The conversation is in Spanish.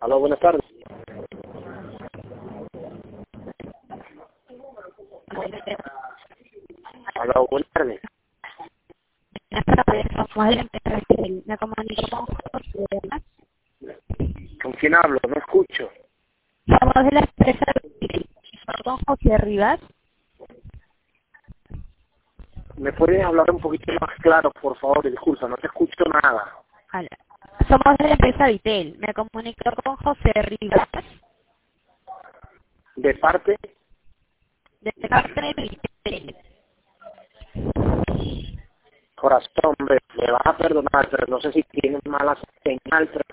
Aló, buenas tardes. Aló, buenas tardes. Somos de la empresa Vitel. Me comunico con José Rivas. ¿Con quién hablo? No escucho. Somos de la empresa Vitel. Soy con José Rivas. ¿Me puedes hablar un poquito más claro, por favor? Disculpa, no te escucho nada. Hola. Somos de la empresa Vitel. Me comunico con José Rivas. ¿De parte? De parte de Vitel. Corazón, hombre, me vas a perdonar, pero no sé si tienes mala señal, pero